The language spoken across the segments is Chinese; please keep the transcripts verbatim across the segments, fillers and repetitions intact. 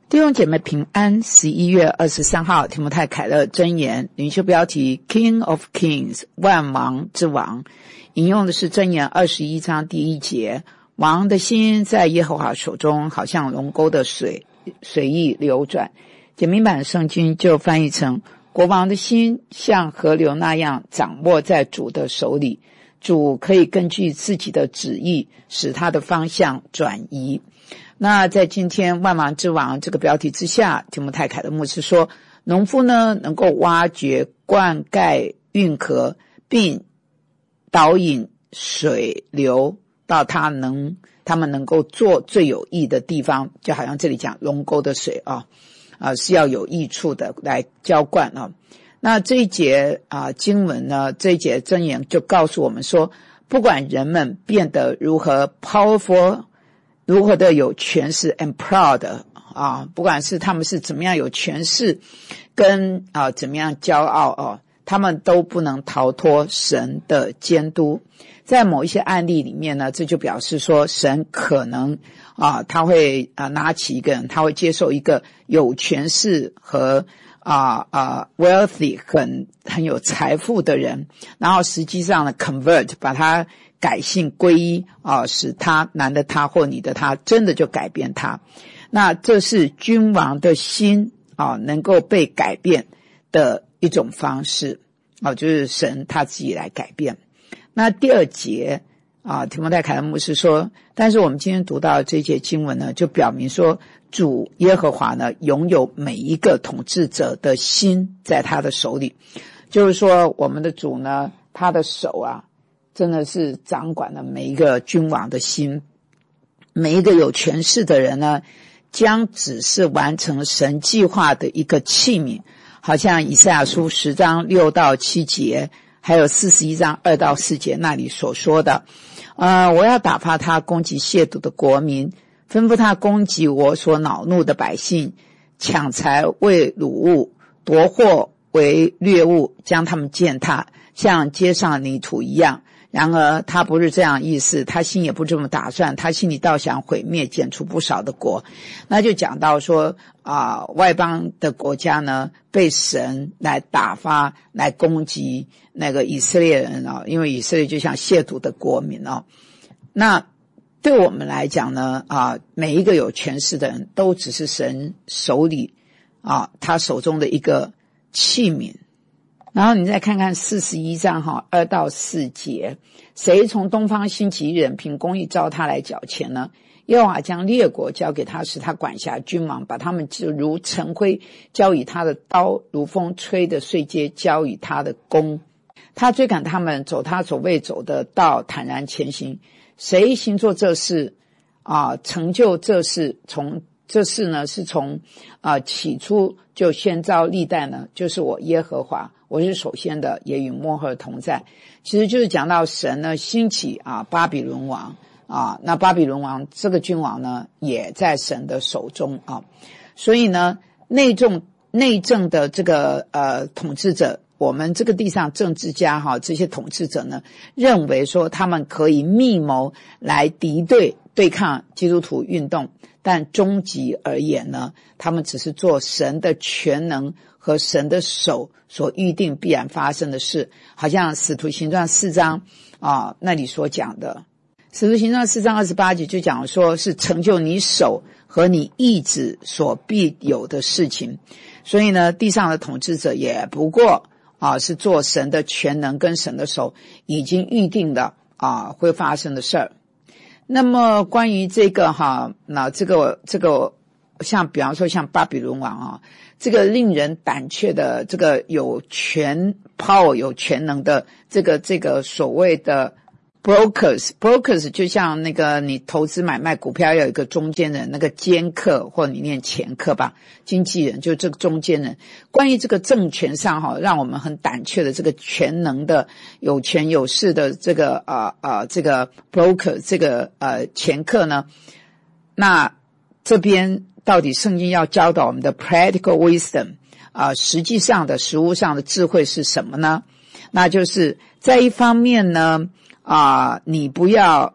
弟兄姐妹平安，十一月二十三号，提摩太凯勒箴言领袖标题 King of Kings 万王之王，引用的是箴言二十一章第一节，王的心在耶和华手中，好像龙沟的水随意流转。简明版圣经就翻译成，国王的心像河流那样掌握在主的手里，主可以根据自己的旨意使他的方向转移。那在今天万王之王这个标题之下，提摩太凯勒牧师说，农夫呢能够挖掘、灌溉、运河，并导引水流到他能他们能够做最有益的地方，就好像这里讲龙沟的水啊，啊是要有益处的来浇灌啊。那这一节啊经文呢，这一节箴言就告诉我们说，不管人们变得如何 powerful，如何的有权势 and proud 啊，不管是他们是怎么样有权势跟啊怎么样骄傲啊，他们都不能逃脱神的监督。在某一些案例里面呢，这就表示说神可能啊他会啊拿起一个人，他会接受一个有权势和啊啊 wealthy 很很有财富的人，然后实际上呢 convert 把他改姓归一啊，使他男的他或女的他真的就改变他。那这是君王的心啊能够被改变的一种方式啊，就是神他自己来改变。那第二节啊，提摩太凯勒牧师说，但是我们今天读到这节经文呢，就表明说主耶和华呢拥有每一个统治者的心在他的手里，就是说我们的主呢，他的手啊真的是掌管了每一个君王的心，每一个有权势的人呢，将只是完成神计划的一个器皿，好像以赛亚书十章六到七节，还有四十一章二到四节那里所说的，呃，我要打发他攻击亵渎的国民，吩咐他攻击我所恼怒的百姓，抢财为掳物，夺货为掠物，将他们践踏，像街上泥土一样。然而他不是这样意思，他心也不这么打算，他心里倒想毁灭剪除不少的国。那就讲到说啊、呃，外邦的国家呢被神来打发来攻击那个以色列人啊，因为以色列就像亵渎的国民哦。那对我们来讲呢啊，每一个有权势的人都只是神手里啊他手中的一个器皿。然后你再看看四十一章哈二到四节，谁从东方兴起人凭公义招他来缴钱呢？耶和华将列国交给他，使他管辖君王，把他们就如尘灰交与他的刀，如风吹的碎秸交与他的弓。他追赶他们，走他所未走的道，坦然前行。谁行做这事啊，成就这事，从这事呢是从啊起初就宣召历代呢，就是我耶和华，我是首先的，也与末后同在。其实就是讲到神呢兴起啊巴比伦王啊，那巴比伦王这个君王呢也在神的手中啊，所以呢内政内政的这个呃统治者，我们这个地上政治家哈，这些统治者呢认为说他们可以密谋来敌对对抗基督徒运动，但终极而言呢，他们只是做神的全能和神的手所预定必然发生的事，好像使徒行传四章啊那里所讲的，使徒行传四章二十八节就讲说是成就你手和你意志所必有的事情。所以呢，地上的统治者也不过啊是做神的全能跟神的手已经预定的啊会发生的事儿。那么关于这个哈，那这个这个像比方说像巴比伦王啊，这个令人胆怯的这个有权 power 有全能的这个这个所谓的 brokers brokers 就像那个你投资买卖股票要有一个中间人，那个监客或你念掮客吧，经纪人就这个中间人。关于这个政权上哈，让我们很胆怯的这个全能的有权有势的这个呃呃这个 broker 这个呃掮客呢，那这边到底圣经要教导我们的 practical wisdom 啊、呃，实际上的实务上的智慧是什么呢？那就是在一方面呢啊、呃，你不要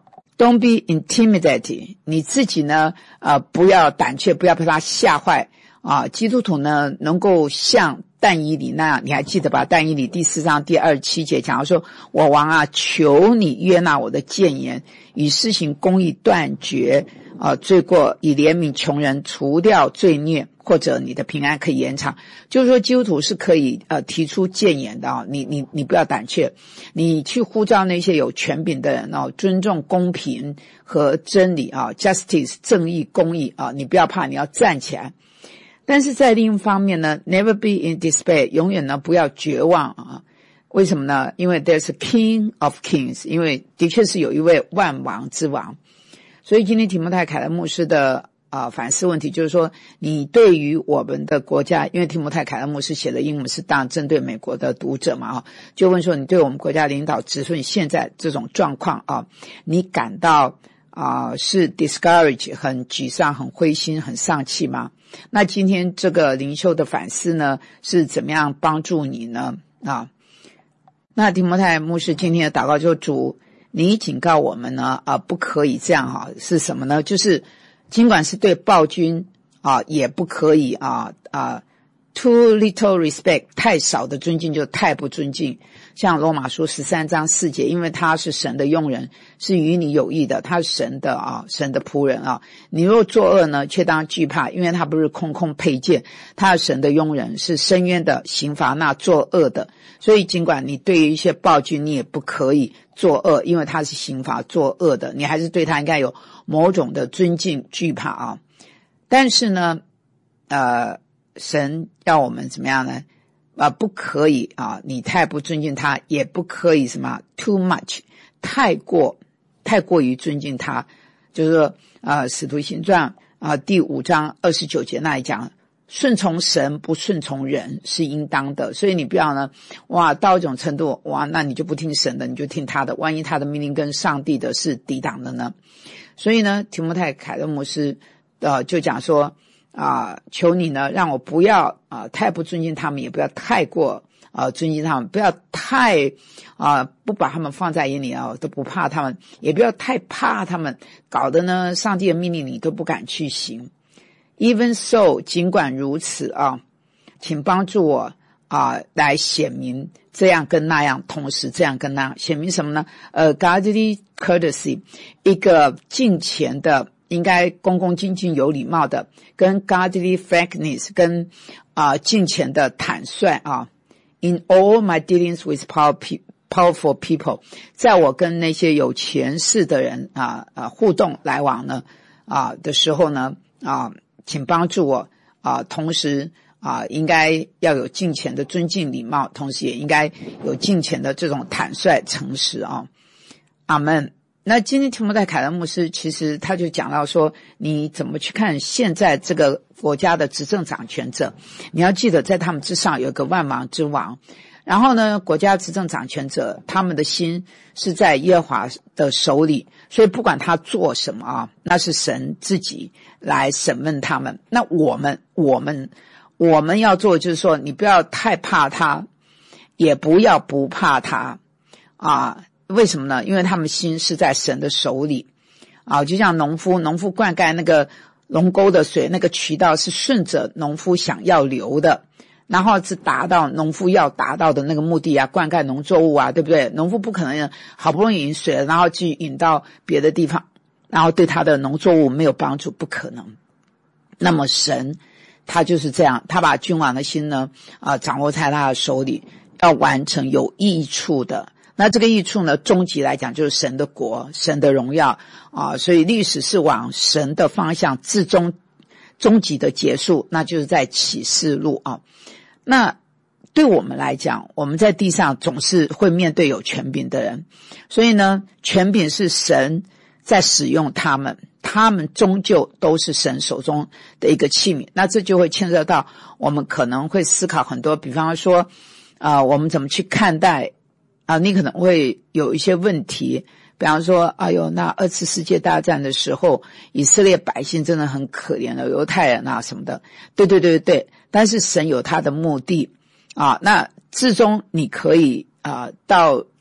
Don't be intimidated， 你自己呢呃不要胆怯，不要被他吓坏啊。基督徒呢能够像但以理那样，你还记得吧？但以理第四章第二十七节讲说，我王啊，求你悦纳我的谏言，以施行公义断绝啊罪过，以怜悯穷人，除掉罪孽，或者你的平安可以延长。就是说基督徒是可以呃提出谏言的啊，你你你不要胆怯，你去呼召那些有权柄的人啊，尊重公平和真理啊 ，justice 正义公义啊，你不要怕，你要站起来。但是在另一方面呢 ，never be in despair， 永远呢不要绝望啊。为什么呢？因为 there's a king of kings， 因为的确是有一位万王之王。所以今天提摩太凯勒牧师的啊、呃、反思问题就是说，你对于我们的国家，因为提摩太凯勒牧师写的英文是当然针对美国的读者嘛啊，就问说你对我们国家领导子孙现在这种状况啊，你感到啊、呃、是 discourage 很沮丧、很灰心、很丧气吗？那今天这个灵修的反思呢，是怎么样帮助你呢？啊，那提摩太牧师今天的祷告就主，你警告我们呢，啊，不可以这样哈，是什么呢？就是尽管是对暴君啊，也不可以啊啊 ，too little respect， 太少的尊敬就太不尊敬。像罗马书十三章四节，因为他是神的用人，是与你有益的，他是神的啊，神的仆人啊。你若作恶呢，却当惧怕，因为他不是空空佩剑，他是神的用人，是深渊的刑罚那作恶的。所以尽管你对于一些暴君，你也不可以作恶，因为他是刑罚作恶的，你还是对他应该有某种的尊敬惧怕啊。但是呢，呃，神要我们怎么样呢？啊，不可以啊！你太不尊敬他，也不可以什么 too much， 太过太过于尊敬他。就是说，呃，使徒行传啊第五章二十九节那里讲，顺从神不顺从人是应当的。所以你不要呢，哇，到一种程度，哇，那你就不听神的，你就听他的。万一他的命令跟上帝的是抵挡的呢？所以呢，提摩太凯勒牧师呃就讲说。啊，求你呢，让我不要啊太不尊敬他们，也不要太过啊尊敬他们，不要太啊不把他们放在眼里啊，都不怕他们，也不要太怕他们，搞得呢上帝的命令你都不敢去行。Even so， 尽管如此啊，请帮助我啊来显明这样跟那样，同时这样跟那样，显明什么呢？呃 ，godly courtesy， 一个敬虔的。应该恭恭敬敬有礼貌的，跟 godly frankness， 跟啊、呃、敬虔的坦率啊。In all my dealings with power, powerful people， 在我跟那些有权势的人啊啊互动来往呢啊的时候呢啊，请帮助我啊，同时啊应该要有敬虔的尊敬礼貌，同时也应该有敬虔的这种坦率诚实啊。阿们。那今天提摩太凯勒牧师其实他就讲到说，你怎么去看现在这个国家的执政掌权者，你要记得在他们之上有一个万王之王，然后呢国家执政掌权者他们的心是在耶和华的手里，所以不管他做什么啊，那是神自己来审问他们。那我们我们我们要做的就是说，你不要太怕他，也不要不怕他啊。为什么呢？因为他们心是在神的手里啊，就像农夫，农夫灌溉那个龙沟的水，那个渠道是顺着农夫想要流的，然后是达到农夫要达到的那个目的啊，灌溉农作物啊，对不对？农夫不可能好不容易引水了，然后去引到别的地方，然后对他的农作物没有帮助，不可能。那么神他就是这样，他把君王的心呢啊掌握在他的手里，要完成有益处的。那这个益处呢，终极来讲就是神的国，神的荣耀啊，所以历史是往神的方向至终终极的结束，那就是在启示录啊。那对我们来讲，我们在地上总是会面对有权柄的人，所以呢，权柄是神在使用他们，他们终究都是神手中的一个器皿。那这就会牵涉到我们可能会思考很多，比方说啊、呃，我们怎么去看待啊，你可能会有一些问题，比方说，哎呦，那二次世界大战的时候，以色列百姓真的很可怜的，犹太人啊什么的，对对对对，但是神有他的目的啊，那至终你可以啊到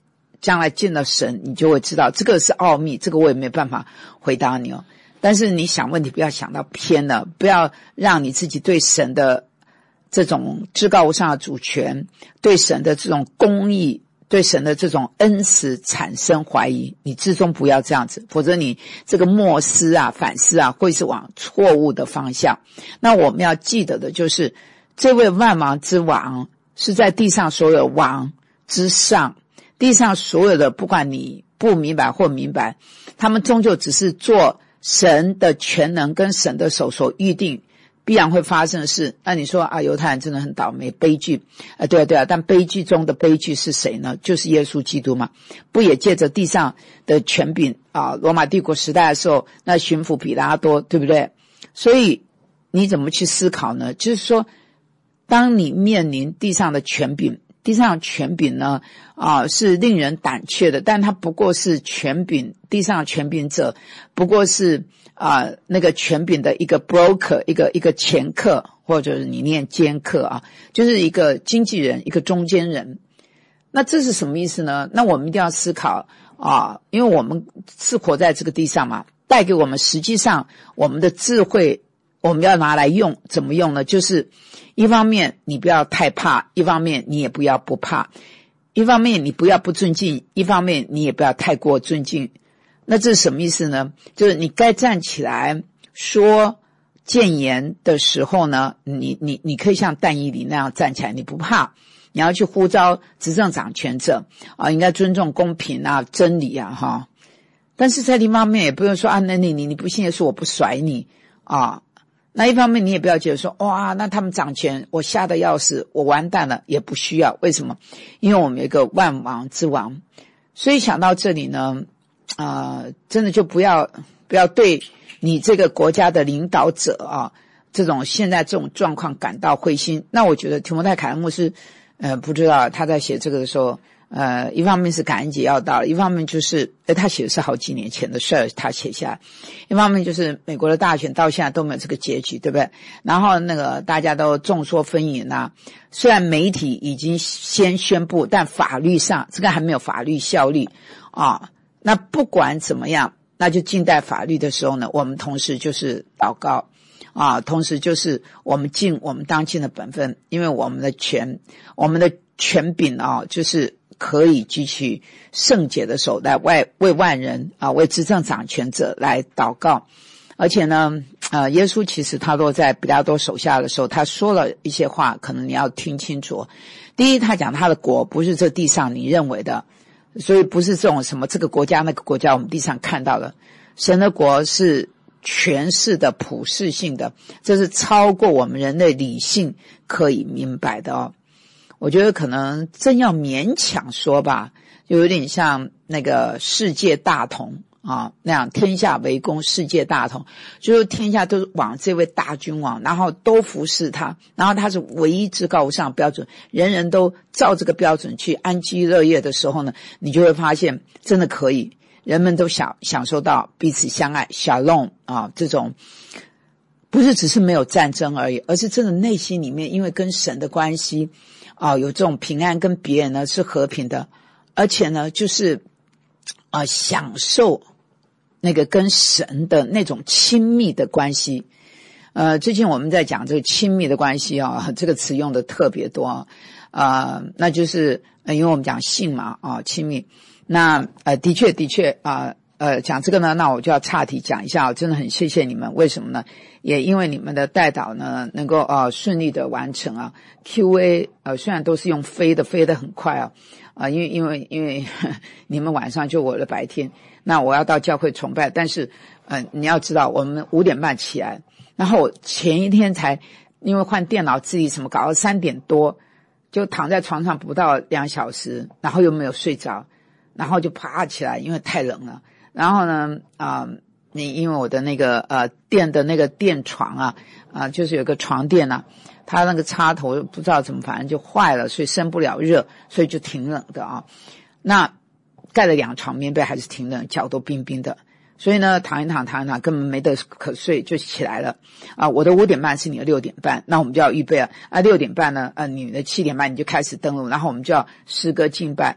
将来见到神，你就会知道这个是奥秘，这个我也没办法回答你哦。但是你想问题不要想到偏了，不要让你自己对神的这种至高无上的主权，对神的这种公义，对神的这种恩慈产生怀疑，你至终不要这样子，否则你这个默思啊反思啊会是往错误的方向。那我们要记得的就是这位万王之王是在地上所有王之上，地上所有的不管你不明白或明白，他们终究只是做神的全能跟神的手所预定必然会发生的事。那你说啊，犹太人真的很倒霉，悲剧啊，对啊对啊，但悲剧中的悲剧是谁呢？就是耶稣基督嘛，不也借着地上的权柄啊，罗马帝国时代的时候，那巡抚比拉多，对不对？所以你怎么去思考呢？就是说，当你面临地上的权柄，地上的权柄呢啊是令人胆怯的，但它不过是权柄，地上的权柄者不过是啊那个权柄的一个 broker， 一个一个掮客，或者是你念奸客啊，就是一个经纪人，一个中间人。那这是什么意思呢？那我们一定要思考啊，因为我们是活在这个地上嘛，带给我们实际上我们的智慧我们要拿来用，怎么用呢？就是一方面你不要太怕，一方面你也不要不怕，一方面你不要不尊敬，一方面你也不要太过尊敬。那这是什么意思呢？就是你该站起来说谏言的时候呢，你你你可以像但以理那样站起来，你不怕，你要去呼召执政掌权者啊，应该尊重公平啊、真理啊哈。但是在另一方面也不用说啊，那你你你不信耶稣，我不甩你啊。那一方面你也不要觉得说哇，那他们掌权我吓得要死，我完蛋了，也不需要。为什么？因为我们有一个万王之王。所以想到这里呢啊、呃，真的就不要不要对你这个国家的领导者啊，这种现在这种状况感到灰心。那我觉得提摩太凯勒牧师呃，不知道他在写这个的时候呃，一方面是感恩节要到了，一方面就是呃，他写的是好几年前的事儿，他写下来。一方面就是美国的大选到现在都没有这个结局，对不对？然后那个大家都众说纷纭啊，虽然媒体已经先宣布，但法律上这个还没有法律效力啊。那不管怎么样，那就静待法律的时候呢，我们同时就是祷告啊，同时就是我们尽我们当尽的本分，因为我们的权我们的权柄啊，就是可以举起圣洁的手来为为万人啊，为执政掌权者来祷告。而且呢呃，耶稣其实他落在比拉多手下的时候，他说了一些话，可能你要听清楚。第一，他讲他的国不是这地上你认为的，所以不是这种什么这个国家那个国家我们地上看到的，神的国是全市的普世性的，这是超过我们人类理性可以明白的哦。我觉得可能真要勉强说吧，就有点像那个世界大同啊，那样天下为公，世界大同，就是天下都往这位大君王，然后都服侍他，然后他是唯一至高无上的标准，人人都照这个标准去安居乐业的时候呢，你就会发现真的可以，人们都享享受到彼此相爱 shalom 啊，这种不是只是没有战争而已，而是真的内心里面因为跟神的关系啊，有这种平安，跟别人呢是和平的，而且呢就是啊享受那个跟神的那种亲密的关系。呃，最近我们在讲这个亲密的关系啊，这个词用的特别多啊，呃，那就是呃，因为我们讲性嘛啊，亲密。那呃，的确的确啊，呃，讲这个呢，那我就要岔题讲一下，我真的很谢谢你们，为什么呢？也因为你们的带导呢，能够呃顺利的完成啊 ，Q A 呃虽然都是用飞的，飞得很快啊，啊、呃，因为因为因为呵你们晚上就我的白天，那我要到教会崇拜，但是呃你要知道，我们五点半起来，然后我前一天才因为换电脑自己什么搞到三点多，就躺在床上不到两小时，然后又没有睡着。然后就爬起来，因为太冷了。然后呢，啊、呃，你因为我的那个呃电的那个电床啊，啊、呃，就是有个床垫啊，它那个插头不知道怎么，反正就坏了，所以生不了热，所以就挺冷的啊。那盖了两床棉被还是挺冷，脚都冰冰的。所以呢，躺一躺，躺一躺，根本没得可睡，就起来了。啊，我的五点半是你的六点半，那我们就要预备了。啊，六点半呢，呃，你的七点半你就开始登录，然后我们就要诗歌敬拜。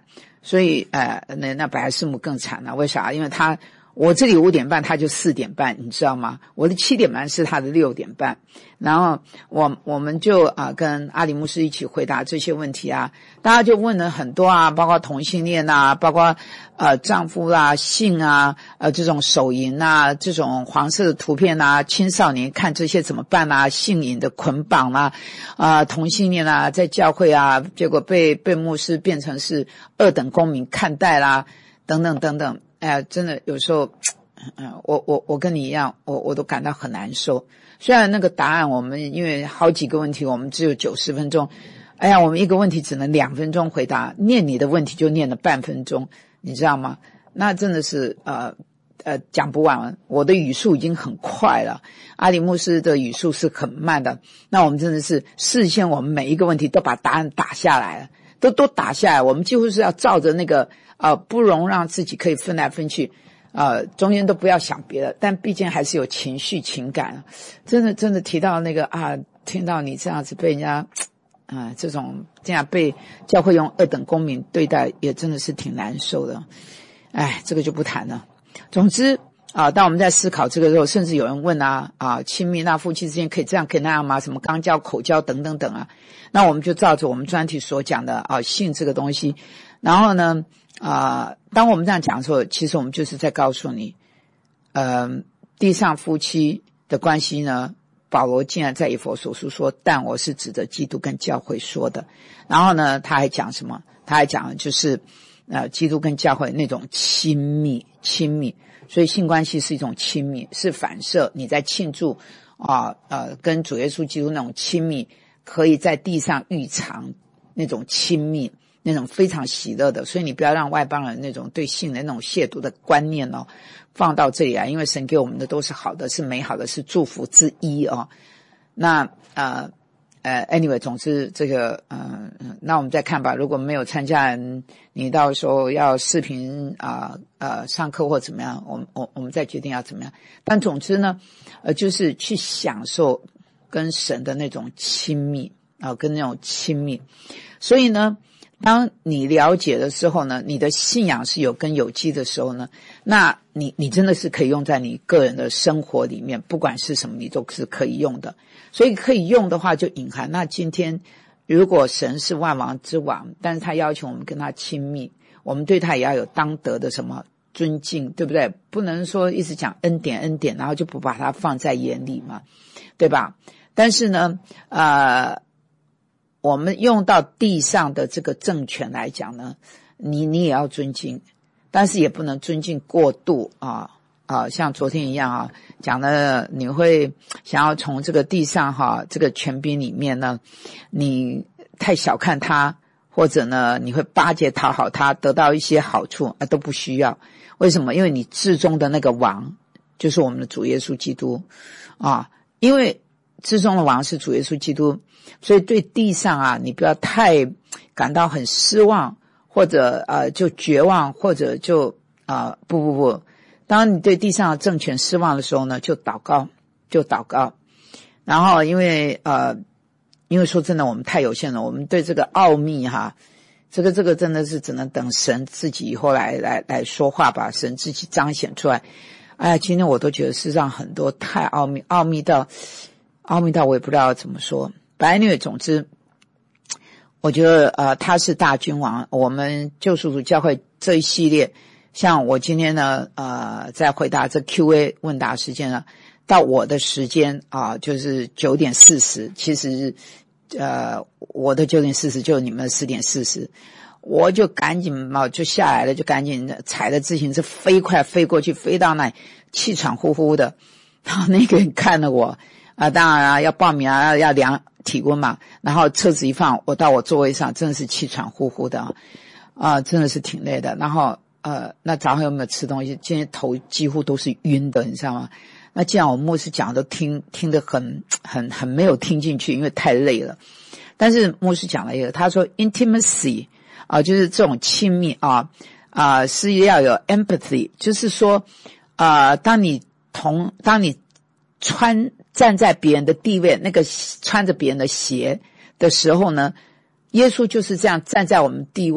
所以呃，那那白师母更惨了，为啥？因为他我这里五点半，他就四点半，你知道吗？我的七点半是他的六点半，然后我我们就啊、呃、跟阿里牧师一起回答这些问题啊，大家就问了很多啊，包括同性恋啊，包括呃丈夫啦、啊、性啊，呃这种手淫啊，这种黄色的图片啊，青少年看这些怎么办啊？性瘾的捆绑啊，啊、呃、同性恋啊，在教会啊，结果被被牧师变成是二等公民看待啦，等等等等。哎呀，真的有时候，嗯、呃，我我我跟你一样，我我都感到很难受。虽然那个答案我们因为好几个问题，我们只有九十分钟，哎呀，我们一个问题只能两分钟回答，念你的问题就念了半分钟，你知道吗？那真的是呃呃讲不完。我的语速已经很快了，阿里牧师的语速是很慢的。那我们真的是事先我们每一个问题都把答案打下来了，都都打下来，我们几乎是要照着那个。呃，不容让自己可以分来分去，呃，中间都不要想别的，但毕竟还是有情绪情感。真的真的提到那个啊，听到你这样子被人家啊、呃、这种这样被教会用二等公民对待，也真的是挺难受的。哎，这个就不谈了。总之啊，当我们在思考这个时候，甚至有人问啊啊，亲密那夫妻之间可以这样可以那样吗？什么肛交、口交等等等啊，那我们就照着我们专题所讲的啊性这个东西，然后呢。啊、呃，当我们这样讲的时候，其实我们就是在告诉你，呃，地上夫妻的关系呢，保罗竟然在以弗所书说，但我是指着基督跟教会说的。然后呢，他还讲什么？他还讲就是呃，基督跟教会那种亲密，亲密。所以性关系是一种亲密，是反射你在庆祝啊 呃, 呃，跟主耶稣基督那种亲密，可以在地上预尝那种亲密。那种非常喜乐的，所以你不要让外邦人那种对性的那种亵渎的观念哦放到这里来，因为神给我们的都是好的，是美好的，是祝福之一哦。那呃呃 anyway 总之这个呃那我们再看吧，如果没有参加人，你到时候要视频啊 呃, 呃上课或怎么样，我们我我们再决定要怎么样。但总之呢呃就是去享受跟神的那种亲密啊、呃、跟那种亲密。所以呢当你了解的时候呢，你的信仰是有根有基的时候呢，那你你真的是可以用在你个人的生活里面，不管是什么你都是可以用的。所以可以用的话就隐含，那今天如果神是万王之王，但是他要求我们跟他亲密，我们对他也要有当得的什么尊敬，对不对？不能说一直讲恩典恩典，然后就不把它放在眼里嘛，对吧？但是呢呃我们用到地上的这个政权来讲呢，你你也要尊敬，但是也不能尊敬过度啊啊，像昨天一样啊，讲的你会想要从这个地上哈、啊、这个权柄里面呢，你太小看他，或者呢你会巴结讨好他，得到一些好处啊，都不需要。为什么？因为你至终的那个王就是我们的主耶稣基督啊，因为至终的王是主耶稣基督。所以对地上啊，你不要太感到很失望，或者呃就绝望，或者就啊、呃、不不不，当你对地上的政权失望的时候呢，就祷告，就祷告。然后因为呃，因为说真的，我们太有限了，我们对这个奥秘哈，这个这个真的是只能等神自己以后来来来说话吧，神自己彰显出来。哎呀，今天我都觉得世上很多太奥秘，奥秘到奥秘到我也不知道要怎么说。白女总之我觉得呃他是大君王。我们救赎主教会这一系列，像我今天呢呃在回答这 Q A 问答时间呢，到我的时间啊、呃、就是九点四十，其实呃我的九点四十就是你们的十点四十，我就赶紧嘛就下来了，就赶紧踩着自行车飞快飞过去，飞到那里气喘呼呼的。然后那个人看了我啊、呃，当然啊要报名啊，要量体温嘛，然后车子一放，我到我座位上，真的是气喘呼呼的啊、呃，真的是挺累的。然后呃，那早上有没有吃东西？今天头几乎都是晕的，你知道吗？那既然我牧师讲的听听得很很很没有听进去，因为太累了。但是牧师讲了一个，他说 intimacy 啊、呃，就是这种亲密啊啊、呃，是要有 empathy， 就是说啊、呃，当你同当你穿站在别人的地位，那个穿着别人的鞋的时候呢，耶稣就是这样站在我们地位，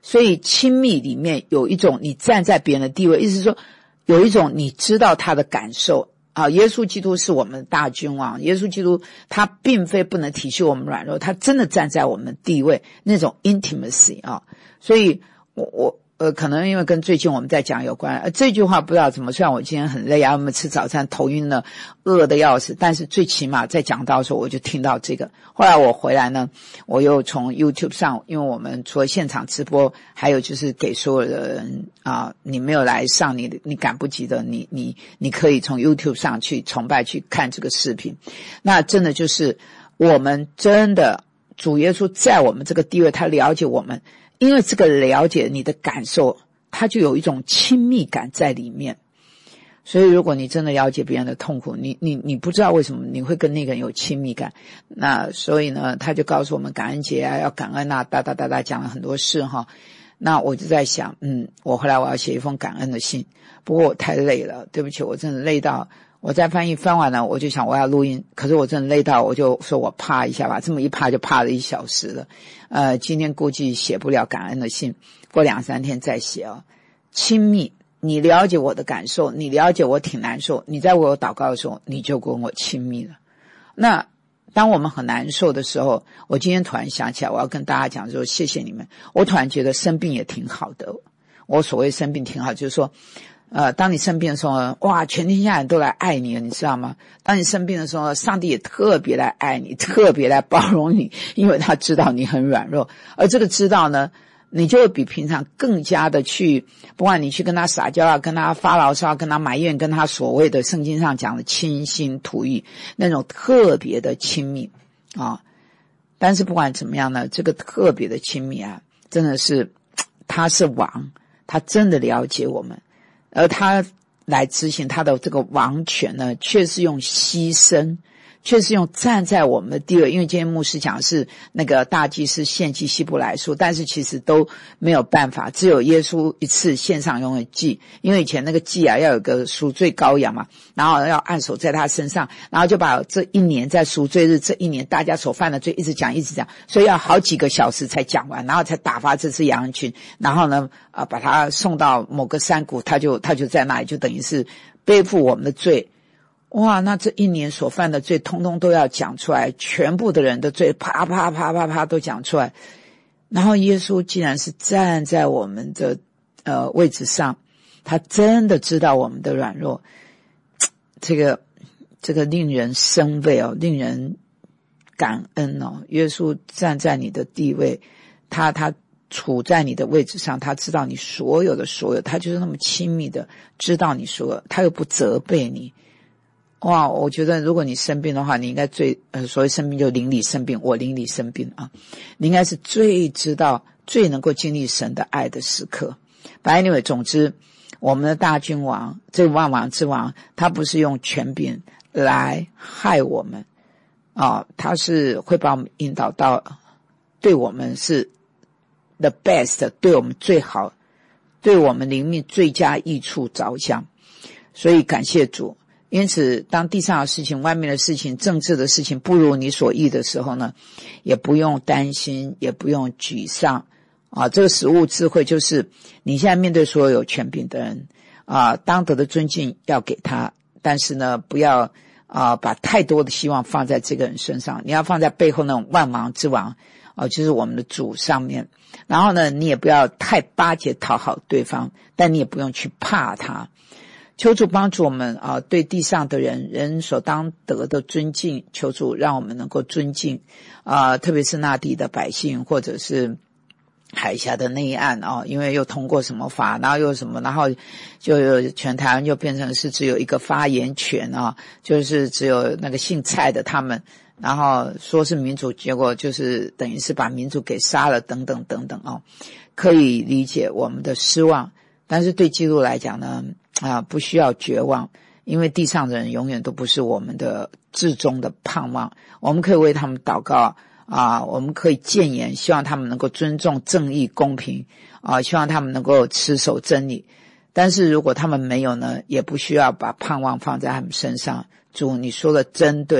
所以亲密里面有一种你站在别人的地位，意思是说有一种你知道他的感受啊。耶稣基督是我们的大君王，耶稣基督他并非不能体恤我们软弱，他真的站在我们的地位，那种 intimacy 啊。所以我我呃，可能因为跟最近我们在讲有关，呃，这句话不知道怎么，虽然我今天很累啊，我们吃早餐头晕了，饿得要死，但是最起码在讲到的时候我就听到这个。后来我回来呢，我又从 YouTube 上，因为我们除了现场直播，还有就是给所有的人啊，你没有来上，你你赶不及的，你你你可以从 YouTube 上去崇拜去看这个视频。那真的就是我们真的主耶稣在我们这个地位，他了解我们。因为这个了解你的感受，它就有一种亲密感在里面。所以如果你真的了解别人的痛苦，你你你不知道为什么你会跟那个人有亲密感。那所以呢，他就告诉我们感恩节啊，要感恩啊，哒哒哒哒讲了很多事哈。那我就在想，嗯，我后来我要写一封感恩的信，不过我太累了，对不起，我真的累到我在翻译翻完了，我就想我要录音，可是我真的累到我就说我趴一下吧，这么一趴就趴了一小时了。呃，今天估计写不了感恩的信，过两三天再写哦。亲密，你了解我的感受，你了解我挺难受，你在为我祷告的时候，你就跟我亲密了。那当我们很难受的时候，我今天突然想起来，我要跟大家讲说谢谢你们。我突然觉得生病也挺好的。我所谓生病挺好，就是说呃，当你生病的时候，哇，全天下人都来爱你了，你知道吗？当你生病的时候，上帝也特别来爱你，特别来包容你，因为他知道你很软弱。而这个知道呢，你就会比平常更加的去，不管你去跟他撒娇啊，跟他发牢骚，跟他埋怨，跟他所谓的圣经上讲的倾心吐意，那种特别的亲密啊。但是不管怎么样呢，这个特别的亲密啊，真的是他是王，他真的了解我们。而他来执行他的这个王权呢，却是用牺牲，却是用站在我们的地位。因为今天牧师讲的是那个大祭司献祭希伯来书，但是其实都没有办法，只有耶稣一次献上永远祭。因为以前那个祭啊，要有个赎罪羔羊嘛，然后要按手在他身上，然后就把这一年在赎罪日这一年大家所犯的罪一直讲一直讲，所以要好几个小时才讲完，然后才打发这只羊群，然后呢啊，把他送到某个山谷，他就他就在那里，就等于是背负我们的罪。哇，那这一年所犯的罪通通都要讲出来，全部的人的罪啪啪啪啪啪都讲出来。然后耶稣既然是站在我们的呃位置上，他真的知道我们的软弱，这个这个令人生畏哦，令人感恩哦。耶稣站在你的地位，他他处在你的位置上，他知道你所有的所有，他就是那么亲密的知道你所有，他又不责备你。哇，我觉得如果你生病的话，你应该最呃所谓生病就邻里生病，我邻里生病啊，你应该是最知道最能够经历神的爱的时刻。But anyway， 总之我们的大君王，这个万王之王，他不是用权柄来害我们啊，他是会把我们引导到对我们是 the best， 对我们最好，对我们灵命最佳益处着想。所以感谢主。因此当地上的事情，外面的事情，政治的事情不如你所意的时候呢，也不用担心，也不用沮丧啊。这个实务智慧就是你现在面对所有有权柄的人啊，当得的尊敬要给他，但是呢不要啊把太多的希望放在这个人身上，你要放在背后那种万王之王啊，就是我们的主上面。然后呢你也不要太巴结讨好对方，但你也不用去怕他。求主帮助我们啊，对地上的人人所当得的尊敬，求主让我们能够尊敬啊，特别是那地的百姓，或者是海峡的那一岸啊，因为又通过什么法，然后又什么，然后就全台湾就变成是只有一个发言权啊，就是只有那个姓蔡的他们，然后说是民主，结果就是等于是把民主给杀了，等等等等啊，可以理解我们的失望，但是对基督来讲呢？啊，不需要绝望，因为地上的人永远都不是我们的至终的盼望。我们可以为他们祷告啊，我们可以谏言，希望他们能够尊重正义公平啊，希望他们能够持守真理。但是如果他们没有呢，也不需要把盼望放在他们身上。主，你说的真对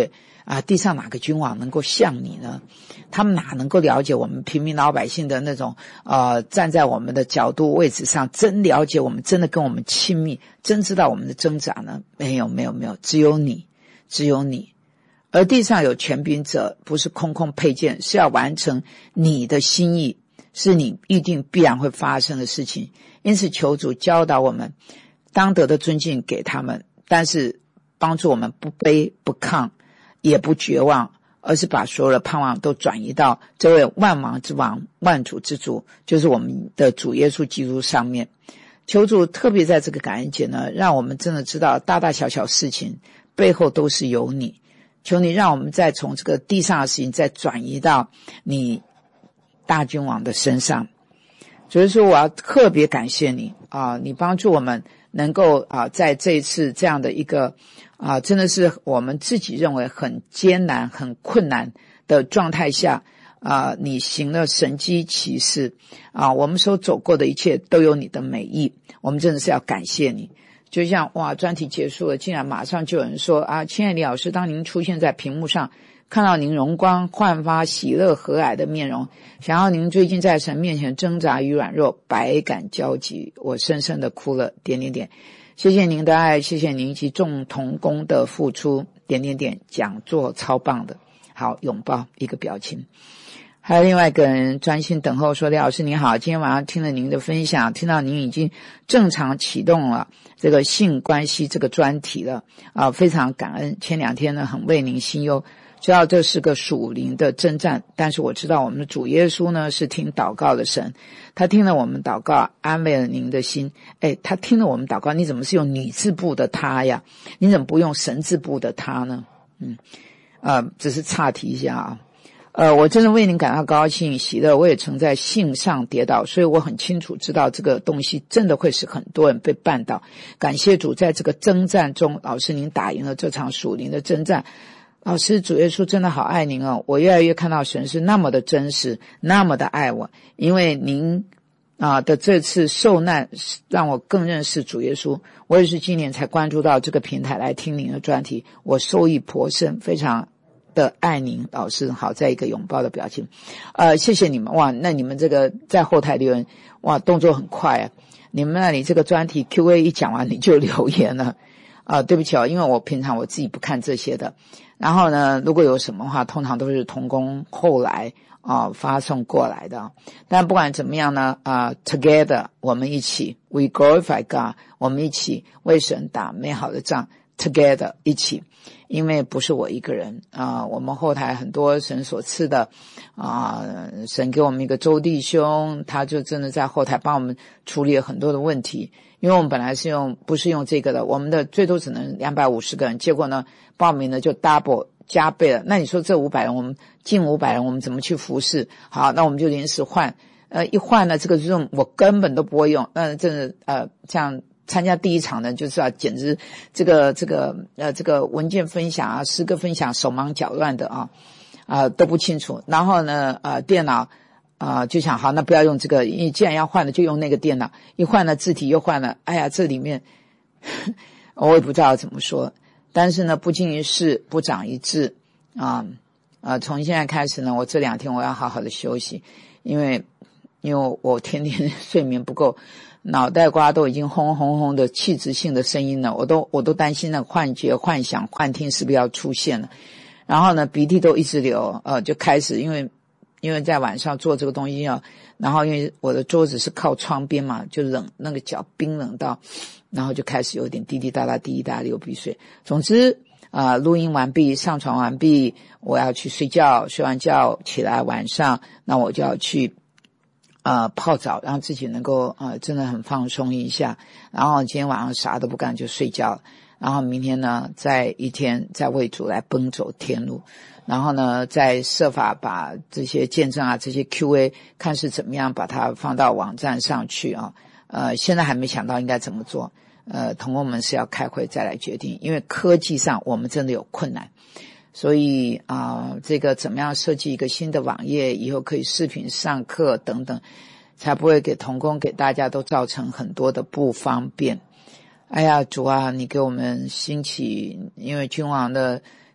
啊，地上哪个君王能够像你呢？他们哪能够了解我们平民老百姓的那种呃，站在我们的角度位置上，真了解我们，真的跟我们亲密，真知道我们的挣扎呢？没有没有没有，只有你，只有你。而地上有权柄者，不是空空佩剑，是要完成你的心意，是你一定必然会发生的事情。因此求主教导我们当得的尊敬给他们，但是帮助我们不卑不亢也不绝望，而是把所有的盼望都转移到这位万王之王万主之主，就是我们的主耶稣基督上面。求主特别在这个感恩节呢，让我们真的知道大大小小事情背后都是有你。求你让我们再从这个地上的事情再转移到你大君王的身上。所以说我要特别感谢你啊，你帮助我们能够啊，在这一次这样的一个啊，真的是我们自己认为很艰难很困难的状态下啊，你行了神迹奇事啊，我们所走过的一切都有你的美意，我们真的是要感谢你。就像哇，专题结束了，竟然马上就有人说啊，亲爱的李老师，当您出现在屏幕上，看到您容光焕发、喜乐和蔼的面容，想要您最近在神面前挣扎与软弱，百感交集，我深深的哭了，点点点。谢谢您的爱，谢谢您及众同工的付出，点点点。讲座超棒的，好，拥抱一个表情。还有另外一个人专心等候说，李老师你好，今天晚上听了您的分享，听到您已经正常启动了这个性关系这个专题了啊，非常感恩。前两天呢很为您心忧，知道这是个属灵的征战，但是我知道我们的主耶稣呢是听祷告的神，他听了我们祷告，安慰了您的心。诶，他听了我们祷告，你怎么是用女字部的他呀？你怎么不用神字部的他呢？嗯，呃，只是岔题一下啊。呃，我真的为您感到高兴喜乐，我也曾在性上跌倒，所以我很清楚知道这个东西真的会使很多人被绊倒。感谢主，在这个征战中，老师您打赢了这场属灵的征战。老师，主耶稣真的好爱您哦，我越来越看到神是那么的真实，那么的爱我，因为您啊的这次受难让我更认识主耶稣。我也是今年才关注到这个平台来听您的专题，我受益颇深，非常的爱您。老师好，再一个拥抱的表情。呃，谢谢你们。哇，那你们这个在后台留言，哇，动作很快啊。你们那里这个专题 Q A 一讲完你就留言了。啊、呃，对不起哦，因为我平常我自己不看这些的。然后呢，如果有什么话，通常都是同工后来啊、呃、发送过来的。但不管怎么样呢，啊、呃、，together 我们一起 ，we glorify God， 我们一起为神打美好的仗 ，together 一起。因为不是我一个人啊、呃，我们后台很多神所赐的啊、呃，神给我们一个周弟兄，他就真的在后台帮我们处理了很多的问题。因为我们本来是用不是用这个的，我们的最多只能两百五十个人，结果呢报名的就 double 加倍了。那你说这五百人，我们近五百人，我们怎么去服侍？好，那我们就临时换，呃，一换呢，这个 Zoom 我根本都不会用，那真的呃，像参加第一场的，就是啊，简直这个这个呃这个文件分享啊，诗歌分享手忙脚乱的啊啊、呃、都不清楚。然后呢呃电脑啊、呃、就想好，那不要用这个，因为既然要换了就用那个电脑。一换了字体又换了，哎呀，这里面我也不知道怎么说。但是呢，不经一事不长一智啊呃从现在开始呢，我这两天我要好好的休息，因为因为我天天睡眠不够。脑袋瓜都已经轰轰轰的气质性的声音了，我都我都担心那个幻觉、幻想、幻听是不是要出现了。然后呢，鼻涕都一直流，呃，就开始因为因为在晚上做这个东西啊，然后因为我的桌子是靠窗边嘛，就冷，那个脚冰冷到，然后就开始有点滴滴答答、滴滴答答流鼻水。总之啊、呃，录音完毕，上传完毕，我要去睡觉，睡完觉起来晚上，那我就要去。呃，泡澡，让自己能够呃真的很放松一下。然后今天晚上啥都不干就睡觉了。然后明天呢，再一天再为主来奔走天路。然后呢，再设法把这些见证啊，这些 Q A 看是怎么样把它放到网站上去啊。呃，现在还没想到应该怎么做。呃，同工们是要开会再来决定，因为科技上我们真的有困难。所以啊、呃，这个怎么样设计一个新的网页，以后可以视频上课等等，才不会给同工给大家都造成很多的不方便。哎呀，主啊，你给我们兴起，因为君王的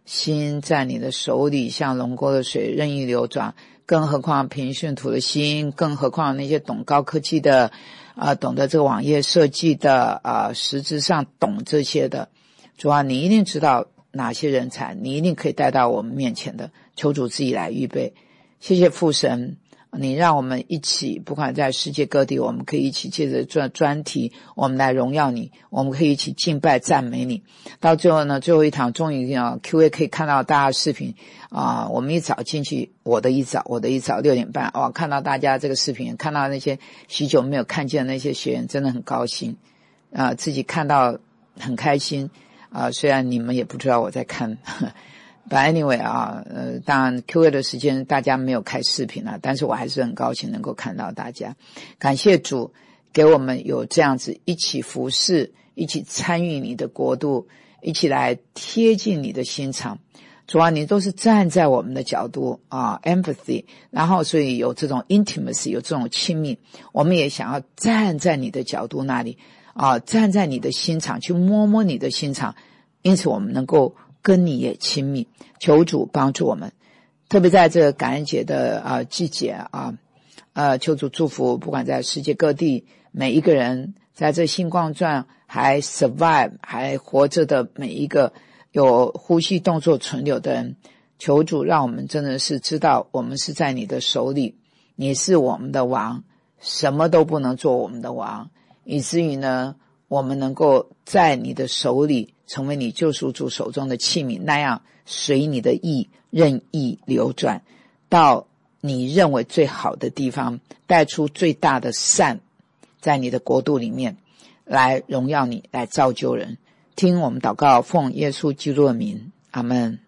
心在你的手里，像龙沟的水任意流转，更何况平顺土的心，更何况那些懂高科技的啊、呃，懂得这个网页设计的啊、呃，实质上懂这些的，主啊，你一定知道哪些人才，你一定可以带到我们面前的，求主自己来预备。谢谢父神，你让我们一起，不管在世界各地，我们可以一起借着专专题，我们来荣耀你，我们可以一起敬拜赞美你。到最后呢，最后一堂终于啊 Q A 可以看到大家的视频啊、呃，我们一早进去，我的一早，我的一早六点半，哇，看到大家这个视频，看到那些许久没有看见的那些学员，真的很高兴啊、呃，自己看到很开心啊、呃，虽然你们也不知道我在看。But anyway 啊，呃，当然 Q A 的时间大家没有开视频啊，但是我还是很高兴能够看到大家。感谢主给我们有这样子一起服侍，一起参与你的国度，一起来贴近你的心肠。主啊，你都是站在我们的角度啊 empathy， 然后所以有这种 intimacy， 有这种亲密，我们也想要站在你的角度那里啊，站在你的心肠去摸摸你的心肠，因此我们能够跟你也亲密。求主帮助我们，特别在这个感恩节的啊、呃、季节啊，呃，求主祝福，不管在世界各地每一个人，在这星光传还 survive 还活着的每一个有呼吸动作存留的人，求主让我们真的是知道我们是在你的手里，你是我们的王，什么都不能做我们的王，以至于呢我们能够在你的手里成为你救赎主手中的器皿，那样随你的意任意流转，到你认为最好的地方，带出最大的善，在你的国度里面来荣耀你，来造就人。听我们祷告，奉耶稣基督的名，阿们。